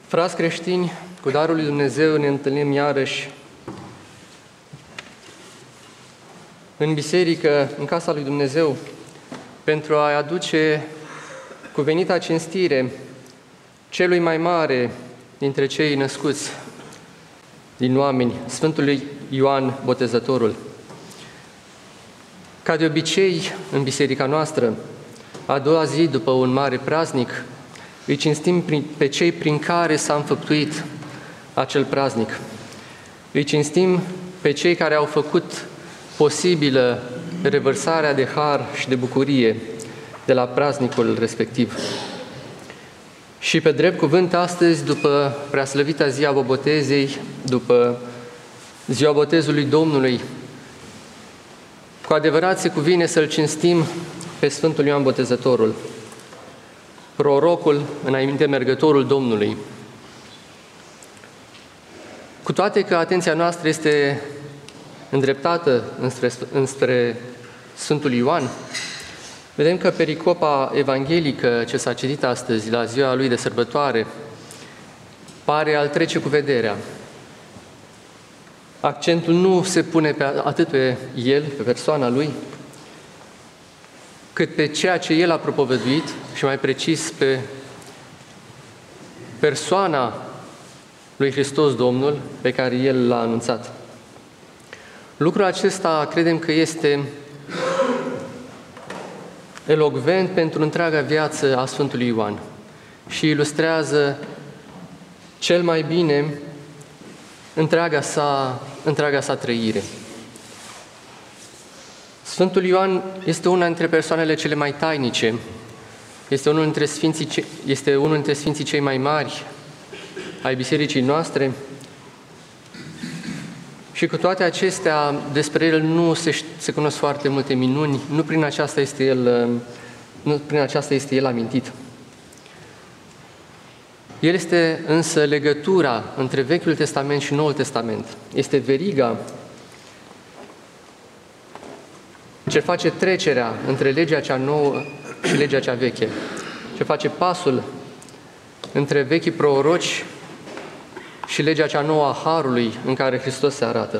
Frați creștini, cu darul lui Dumnezeu ne întâlnim iarăși în biserică, în casa lui Dumnezeu, pentru a-i aduce cuvenita cinstire celui mai mare dintre cei născuți din oameni, Sfântului Ioan Botezătorul. Ca de obicei, în biserica noastră, a doua zi după un mare praznic, îi cinstim pe cei prin care s-a înfăptuit acel praznic. Îi cinstim pe cei care au făcut posibilă revărsarea de har și de bucurie de la praznicul respectiv. Și pe drept cuvânt, astăzi, după preaslăvita zi a Bobotezei, după ziua botezului Domnului, cu adevărat se cuvine să-L cinstim pe Sfântul Ioan Botezătorul, prorocul înainte mergătorul Domnului. Cu toate că atenția noastră este îndreptată înspre Sfântul Ioan, vedem că pericopa evanghelică ce s-a citit astăzi, la ziua lui de sărbătoare, pare a-l trece cu vederea. Accentul nu se pune atât pe el, pe persoana lui, cât pe ceea ce el a propovăduit și mai precis pe persoana lui Hristos Domnul pe care el l-a anunțat. Lucrul acesta credem că este elocvent pentru întreaga viață a Sfântului Ioan și ilustrează cel mai bine întreaga sa trăire. Sfântul Ioan este una dintre persoanele cele mai tainice, este unul dintre sfinții cei mai mari ai bisericii noastre și cu toate acestea despre el nu se cunosc foarte multe minuni, nu prin aceasta este el amintit. El este însă legătura între Vechiul Testament și Noul Testament. Este veriga ce face trecerea între legea cea nouă și legea cea veche, ce face pasul între vechii proroci și legea cea nouă a Harului în care Hristos se arată.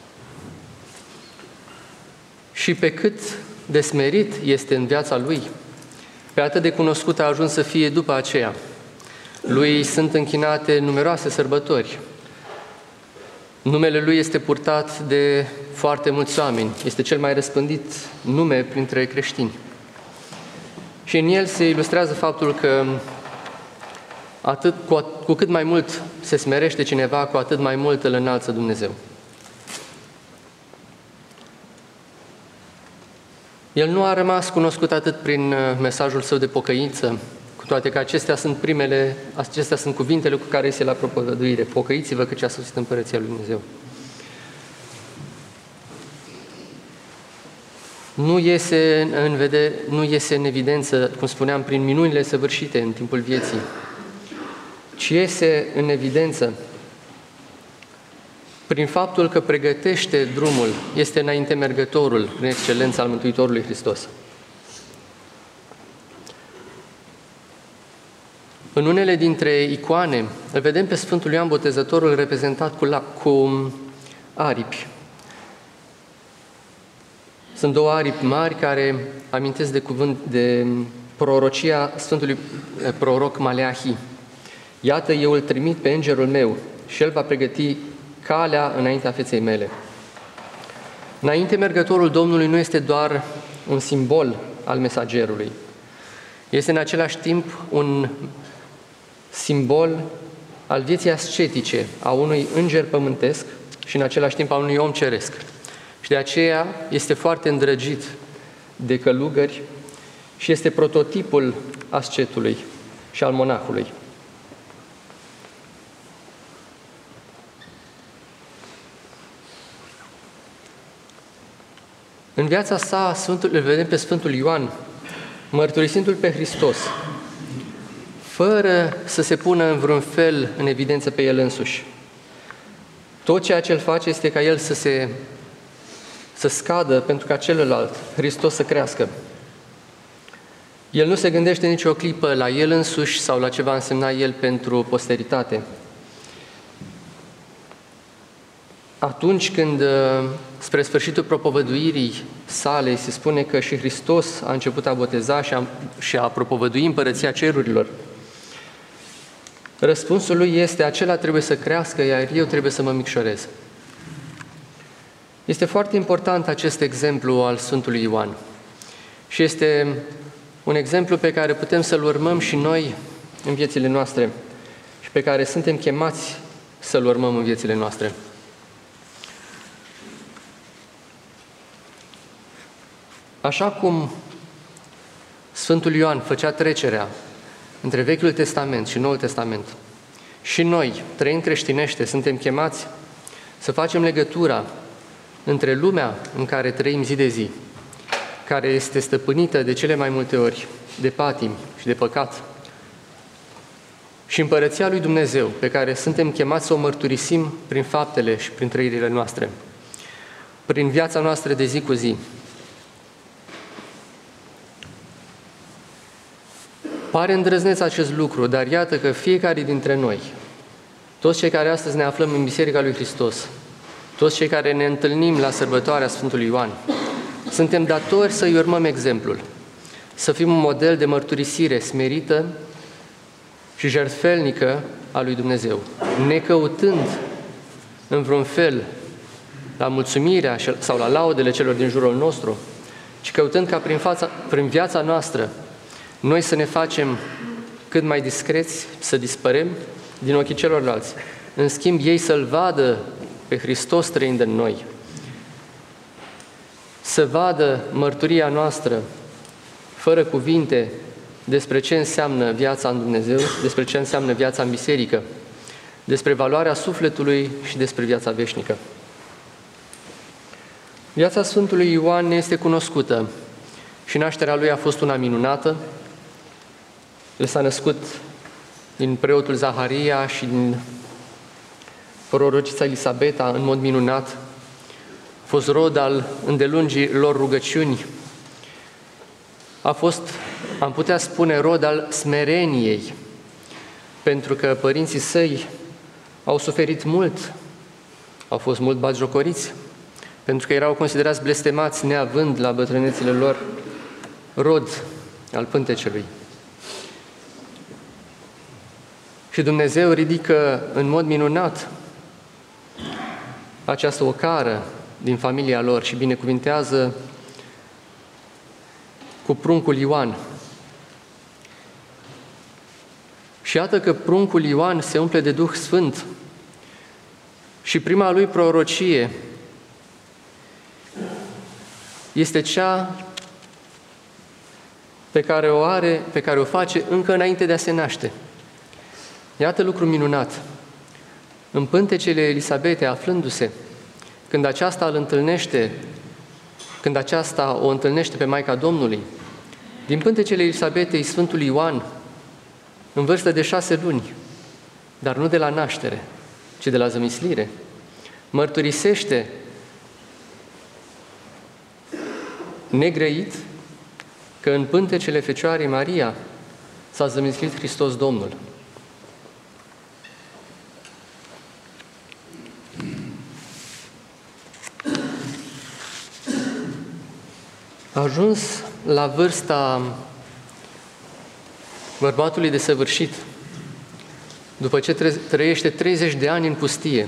Și pe cât de smerit este în viața lui, pe atât de cunoscut a ajuns să fie după aceea. Lui sunt închinate numeroase sărbători. Numele lui este purtat de foarte mulți oameni. Este cel mai răspândit nume printre creștini. Și în el se ilustrează faptul că cu cât mai mult se smerește cineva, cu atât mai mult îl înalță Dumnezeu. El nu a rămas cunoscut atât prin mesajul său de pocăință, cu toate că acestea sunt cuvintele cu care este la propovăduire. Pocăiți-vă că ce a sosit Împărăția lui Dumnezeu. Nu iese în evidență, cum spuneam, prin minunile săvârșite în timpul vieții, ci iese în evidență prin faptul că pregătește drumul, este înainte mergătorul, prin excelența al Mântuitorului Hristos. În unele dintre icoane îl vedem pe Sfântul Ioan Botezătorul reprezentat cu aripi. Sunt două aripi mari care amintesc de prorocia Sfântului proroc Maleahi. Iată, eu îl trimit pe îngerul meu și el va pregăti calea înaintea feței mele. Înainte mergătorul Domnului nu este doar un simbol al mesagerului. Este în același timp un simbol al vieții ascetice a unui înger pământesc și în același timp a unui om ceresc. Și de aceea este foarte îndrăgit de călugări și este prototipul ascetului și al monahului. În viața sa, îl vedem pe Sfântul Ioan, mărturisindu-L pe Hristos, fără să se pună în vreun fel în evidență pe el însuși. Tot ceea ce el face este ca el să scadă pentru ca celălalt, Hristos, să crească. El nu se gândește nicio clipă la el însuși sau la ce va însemna el pentru posteritate. Atunci când, spre sfârșitul propovăduirii sale, se spune că și Hristos a început a boteza și a propovădui împărăția cerurilor, răspunsul lui este: acela trebuie să crească, iar eu trebuie să mă micșorez. Este foarte important acest exemplu al Sfântului Ioan și este un exemplu pe care putem să-l urmăm și noi în viețile noastre și pe care suntem chemați să-l urmăm în viețile noastre. Așa cum Sfântul Ioan făcea trecerea între Vechiul Testament și Noul Testament, și noi, trăind creștinește, suntem chemați să facem legătura între lumea în care trăim zi de zi, care este stăpânită de cele mai multe ori de patimi și de păcat, și împărăția lui Dumnezeu, pe care suntem chemați să o mărturisim prin faptele și prin trăirile noastre, prin viața noastră de zi cu zi. Pare îndrăzneț acest lucru, dar iată că fiecare dintre noi, toți cei care astăzi ne aflăm în Biserica lui Hristos, toți cei care ne întâlnim la sărbătoarea Sfântului Ioan, suntem datori să-i urmăm exemplul, să fim un model de mărturisire smerită și jertfelnică a lui Dumnezeu, necăutând în vreun fel la mulțumirea sau la laudele celor din jurul nostru, ci căutând ca prin viața noastră noi să ne facem cât mai discreți, să dispărem din ochii celorlalți. În schimb, ei să-L vadă pe Hristos trăind în noi, să vadă mărturia noastră, fără cuvinte, despre ce înseamnă viața în Dumnezeu, despre ce înseamnă viața în biserică, despre valoarea sufletului și despre viața veșnică. Viața Sfântului Ioan ne este cunoscută și nașterea lui a fost una minunată. El s-a născut din preotul Zaharia și din prorocița Elisabeta în mod minunat. A fost rod al îndelungii lor rugăciuni. A fost, am putea spune, rod al smereniei, pentru că părinții săi au suferit mult, au fost mult batjocoriți, pentru că erau considerați blestemați neavând la bătrânețile lor rod al pântecelui. Și Dumnezeu ridică în mod minunat această ocară din familia lor și binecuvintează cu pruncul Ioan. Și iată că pruncul Ioan se umple de Duh Sfânt și prima lui prorocie este cea pe care o face încă înainte de a se naște. Iată lucru minunat. În pântecele Elisabetei aflându-se, când aceasta o întâlnește pe Maica Domnului, din pântecele Elisabetei, Sfântul Ioan, în vârstă de 6 luni, dar nu de la naștere, ci de la zămislire, mărturisește negrăit că în pântecele Fecioarei Maria s-a zămislit Hristos Domnul. A ajuns la vârsta bărbatului desăvârșit, după ce trăiește 30 de ani în pustie.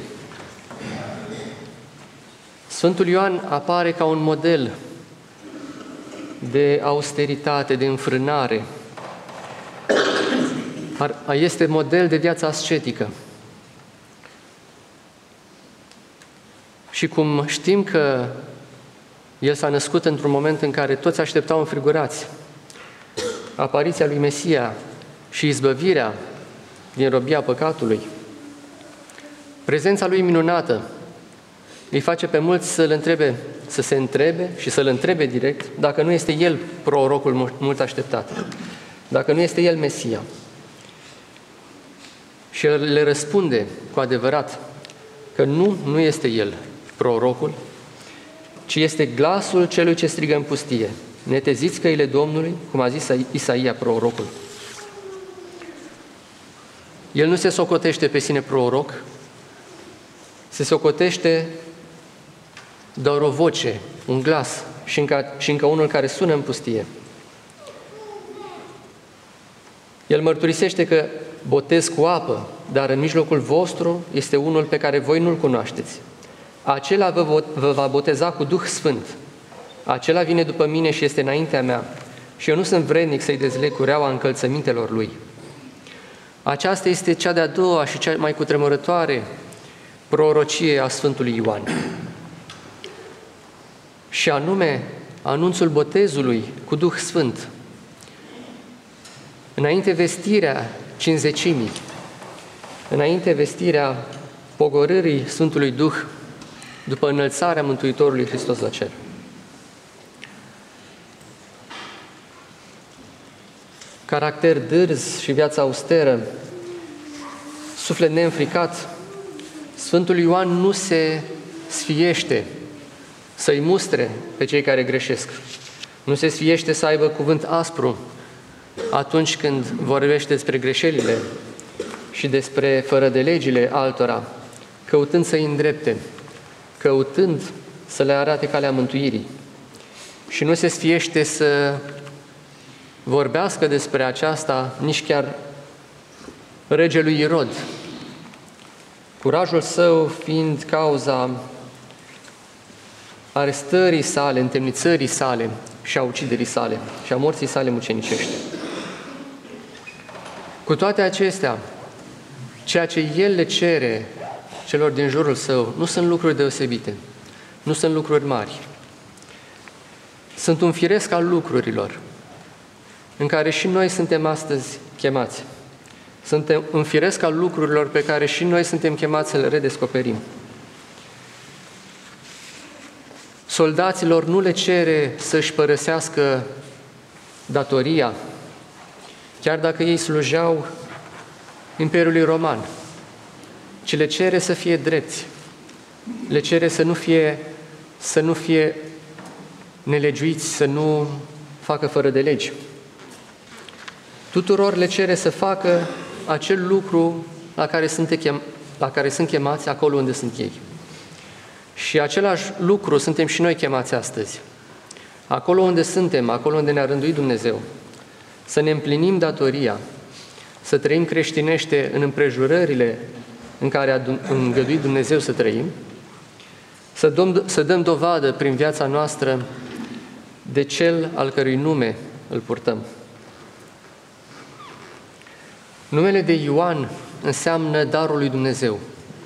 Sfântul Ioan apare ca un model de austeritate, de înfrânare. Este model de viață ascetică. Și cum știm că el s-a născut într-un moment în care toți așteptau înfrigurați apariția lui Mesia și izbăvirea din robia păcatului, prezența lui minunată îi face pe mulți să se întrebe și să-l întrebe direct dacă nu este el prorocul mult așteptat, dacă nu este el Mesia. Și el le răspunde cu adevărat că nu este el prorocul, ci este glasul celui ce strigă în pustie. neteziți căile Domnului, cum a zis Isaia prorocul. El nu se socotește pe sine proroc, se socotește doar o voce, un glas și încă unul care sună în pustie. El mărturisește că botez cu apă, dar în mijlocul vostru este unul pe care voi nu-l cunoașteți. Acela vă va boteza cu Duh Sfânt. Acela vine după mine și este înaintea mea și eu nu sunt vrednic să-i dezleg cureaua încălțămintelor lui. Aceasta este cea de-a doua și cea mai cutremurătoare prorocie a Sfântului Ioan. Și anume, anunțul botezului cu Duh Sfânt. Înainte vestirea cinzecimii, înainte vestirea pogorârii Sfântului Duh, după înălțarea Mântuitorului Hristos la cer. Caracter dârz și viața austeră, suflet neînfricat, Sfântul Ioan nu se sfiește să-i mustre pe cei care greșesc. Nu se sfiește să aibă cuvânt aspru atunci când vorbește despre greșelile și despre fără de legile altora, căutând să-i îndrepte, căutând să le arate calea mântuirii. Și nu se sfiește să vorbească despre aceasta nici chiar regelui Irod, curajul său fiind cauza arestării sale, întemnițării sale și a uciderii sale și a morții sale mucenicești. Cu toate acestea, ceea ce el le cere celor din jurul său nu sunt lucruri deosebite, nu sunt lucruri mari. Sunt un firesc al lucrurilor în care și noi suntem astăzi chemați. Suntem un firesc al lucrurilor pe care și noi suntem chemați să le redescoperim. Soldaților nu le cere să-și părăsească datoria, chiar dacă ei slujeau Imperiului Roman, ci le cere să fie drepți, le cere să nu fie nelegiuiți, să nu facă fără de legi. Tuturor le cere să facă acel lucru la care sunt chemați acolo unde sunt ei. Și același lucru suntem și noi chemați astăzi. Acolo unde suntem, acolo unde ne-a rânduit Dumnezeu, să ne împlinim datoria, să trăim creștinește în împrejurările în care a îngăduit Dumnezeu să trăim, să dăm dovadă prin viața noastră de Cel al cărui nume îl purtăm. Numele de Ioan înseamnă darul lui Dumnezeu.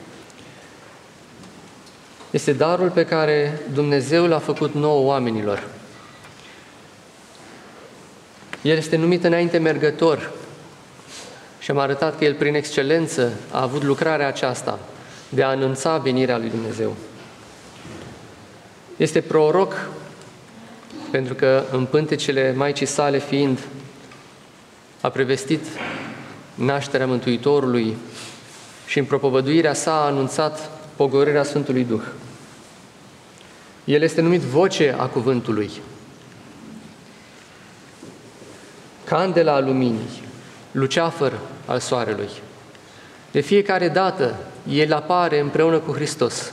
Este darul pe care Dumnezeu l-a făcut nouă oamenilor. El este numit înainte mergător și am arătat că El prin excelență a avut lucrarea aceasta de a anunța venirea lui Dumnezeu. Este proroc pentru că în pântecele Maicii sale fiind a prevestit nașterea Mântuitorului și în propovăduirea sa a anunțat pogorârea Sfântului Duh. El este numit voce a cuvântului, candela a luminii, luceafăr al soarelui. De fiecare dată El apare împreună cu Hristos.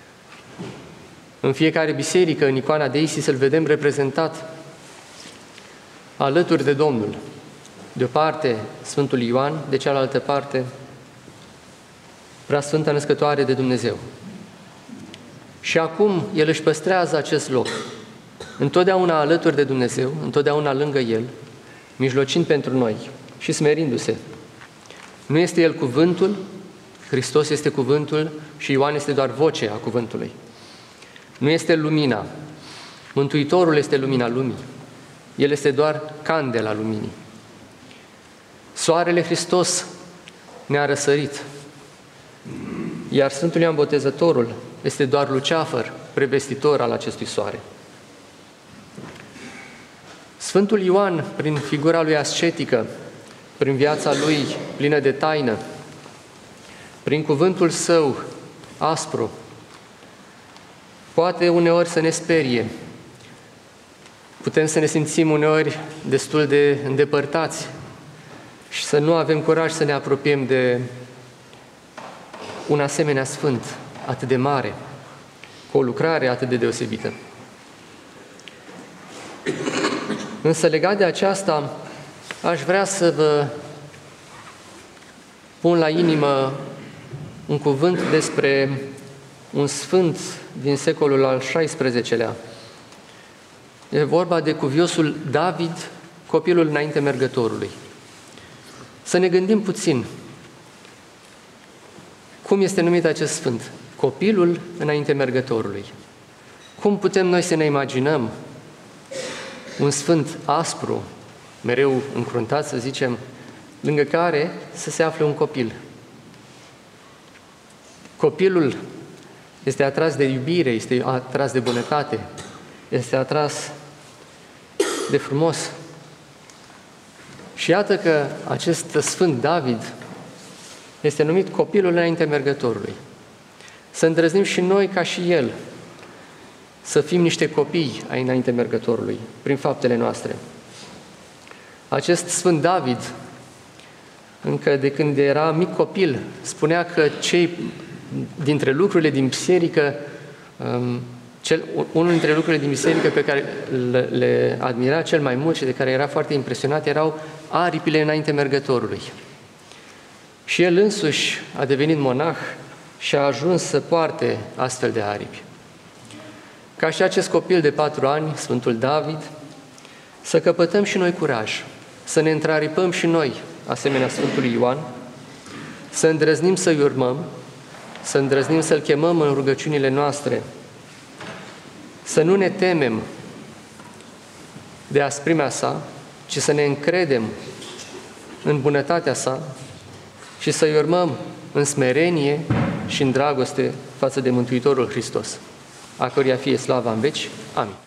În fiecare biserică, în icoana de Isis, îl vedem reprezentat alături de Domnul. De o parte Sfântul Ioan, de cealaltă parte Preasfânta Născătoare de Dumnezeu. Și acum El își păstrează acest loc, întotdeauna alături de Dumnezeu, întotdeauna lângă El, mijlocind pentru noi și smerindu-se. Nu este El cuvântul, Hristos este cuvântul și Ioan este doar voce a cuvântului. Nu este lumina, Mântuitorul este lumina lumii. El este doar candela luminii. Soarele Hristos ne-a răsărit, iar Sfântul Ioan Botezătorul este doar luceafăr, prevestitor al acestui soare. Sfântul Ioan, prin figura lui ascetică, prin viața lui plină de taină, prin cuvântul său aspru, poate uneori să ne sperie, Putem să ne simțim uneori destul de îndepărtați și să nu avem curaj să ne apropiem de un asemenea sfânt atât de mare, cu o lucrare atât de deosebită. Însă legat de aceasta, aș vrea să vă pun la inimă un cuvânt despre un sfânt din secolul al XVI-lea. E vorba de cuviosul David, copilul înainte mergătorului. Să ne gândim puțin cum este numit acest sfânt, copilul înainte mergătorului. Cum putem noi să ne imaginăm un sfânt aspru, mereu încruntat, să zicem, lângă care să se afle un copil. Copilul este atras de iubire, este atras de bunătate, este atras de frumos. Și iată că acest Sfânt David este numit copilul înainte mergătorului. Să îndrăznim și noi, ca și el, să fim niște copii ai înainte mergătorului, prin faptele noastre. Acest Sfânt David, încă de când era mic copil, spunea că dintre lucrurile din biserică, unul dintre lucrurile din biserică pe care le admira cel mai mult și de care era foarte impresionat erau aripile înainte mergătorului. Și el însuși a devenit monah și a ajuns să poarte astfel de aripi. Ca și acest copil de 4 ani, Sfântul David, să căpătăm și noi curaj, să ne întraripăm și noi, asemenea Sfântului Ioan, să îndrăznim să-i urmăm, să îndrăznim să-L chemăm în rugăciunile noastre, să nu ne temem de asprimea sa, ci să ne încredem în bunătatea sa și să-i urmăm în smerenie și în dragoste față de Mântuitorul Hristos, a căruia fie slava în veci. Amin.